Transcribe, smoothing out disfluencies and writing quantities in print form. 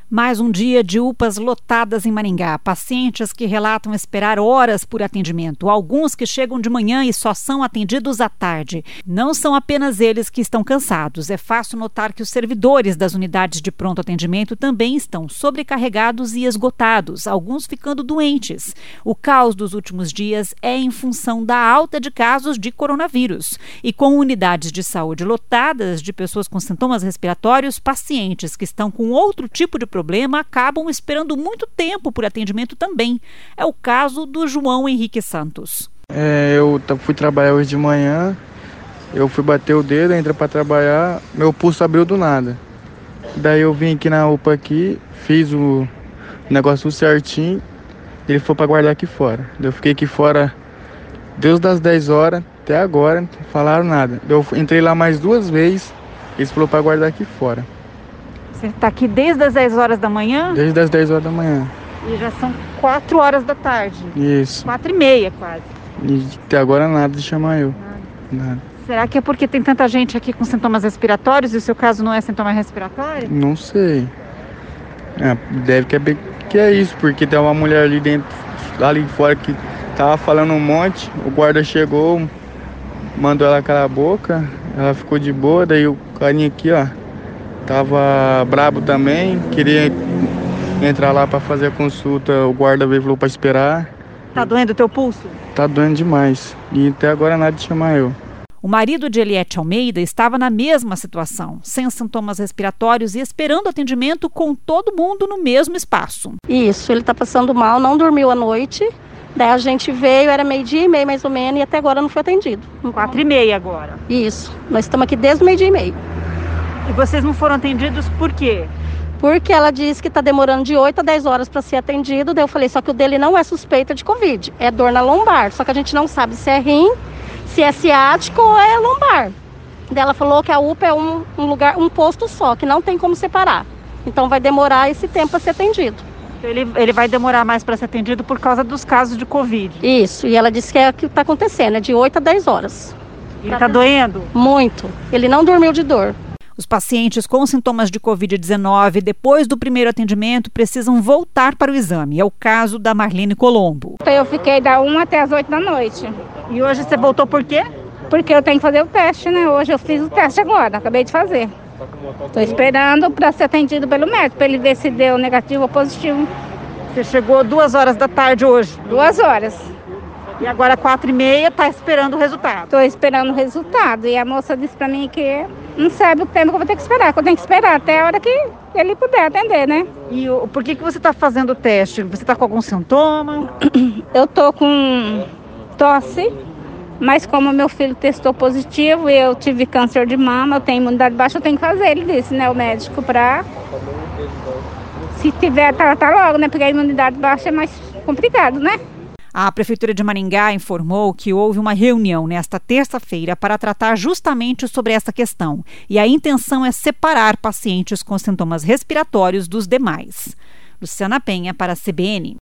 Mais um dia de UPAs lotadas em Maringá. Pacientes que relatam esperar horas por atendimento. Alguns que chegam de manhã e só são atendidos à tarde. Não são apenas eles que estão cansados. É fácil notar que os servidores das unidades de pronto atendimento também estão sobrecarregados e esgotados, alguns ficando doentes. O caos dos últimos dias é em função da alta de casos de coronavírus. E com unidades de saúde lotadas de pessoas com sintomas respiratórios, pacientes que estão com outro tipo de problema acabam esperando muito tempo por atendimento também. É o caso do João Henrique Santos. Eu fui trabalhar hoje de manhã, eu fui bater o dedo, entrei para trabalhar, meu pulso abriu do nada. Daí eu vim aqui na UPA aqui, fiz o negócio tudo certinho, ele foi para guardar aqui fora. Eu fiquei aqui fora desde as 10 horas até agora, não falaram nada. Eu entrei lá mais 2 vezes, eles falaram para guardar aqui fora. Você está aqui desde as 10 horas da manhã? Desde as 10 horas da manhã. E já são 4 horas da tarde. Isso. 4h30 quase. E até agora nada de chamar eu. Nada. Será que é porque tem tanta gente aqui com sintomas respiratórios e o seu caso não é sintoma respiratório? Não sei. Deve que é isso, porque tem uma mulher ali dentro, ali fora que tava falando um monte, o guarda chegou, mandou ela calar a boca, ela ficou de boa, daí o carinha aqui, ó, tava brabo também, queria entrar lá para fazer a consulta, o guarda veio e falou para esperar. Tá doendo o teu pulso? Tá doendo demais, e até agora nada de chamar eu. O marido de Eliette Almeida estava na mesma situação, sem sintomas respiratórios e esperando atendimento com todo mundo no mesmo espaço. Isso, ele tá passando mal, não dormiu à noite, daí a gente veio, era 12h30 mais ou menos, e até agora não foi atendido. 4h30 agora. Isso, nós estamos aqui desde 12h30. E vocês não foram atendidos por quê? Porque ela disse que está demorando de 8 a 10 horas para ser atendido. Daí eu falei, só que o dele não é suspeita de Covid, é dor na lombar. Só que a gente não sabe se é rim, se é ciático ou é lombar. Daí ela falou que a UPA é um posto só, que não tem como separar. Então vai demorar esse tempo para ser atendido. Ele vai demorar mais para ser atendido por causa dos casos de Covid. Isso, e ela disse que é o que está acontecendo, é de 8 a 10 horas. Ele está doendo? Muito. Ele não dormiu de dor. Os pacientes com sintomas de Covid-19, depois do primeiro atendimento, precisam voltar para o exame. É o caso da Marlene Colombo. Eu fiquei da 1 até as 8 da noite. E hoje você voltou por quê? Porque eu tenho que fazer o teste, né? Hoje eu fiz o teste agora, acabei de fazer. Estou esperando para ser atendido pelo médico, para ele ver se deu negativo ou positivo. Você chegou 2 horas da tarde hoje? 2 horas. E agora 4h30 está esperando o resultado? Estou esperando o resultado. E a moça disse para mim que não sabe o tempo que eu vou ter que esperar. Que eu tenho que esperar até a hora que ele puder atender, né? E por que você está fazendo o teste? Você está com algum sintoma? Eu estou com tosse, mas como meu filho testou positivo e eu tive câncer de mama, eu tenho imunidade baixa, eu tenho que fazer. Ele disse, né, o médico, para... Se tiver, tratar logo, né? Porque a imunidade baixa é mais complicado, né? A Prefeitura de Maringá informou que houve uma reunião nesta terça-feira para tratar justamente sobre essa questão. E a intenção é separar pacientes com sintomas respiratórios dos demais. Luciana Penha para a CBN.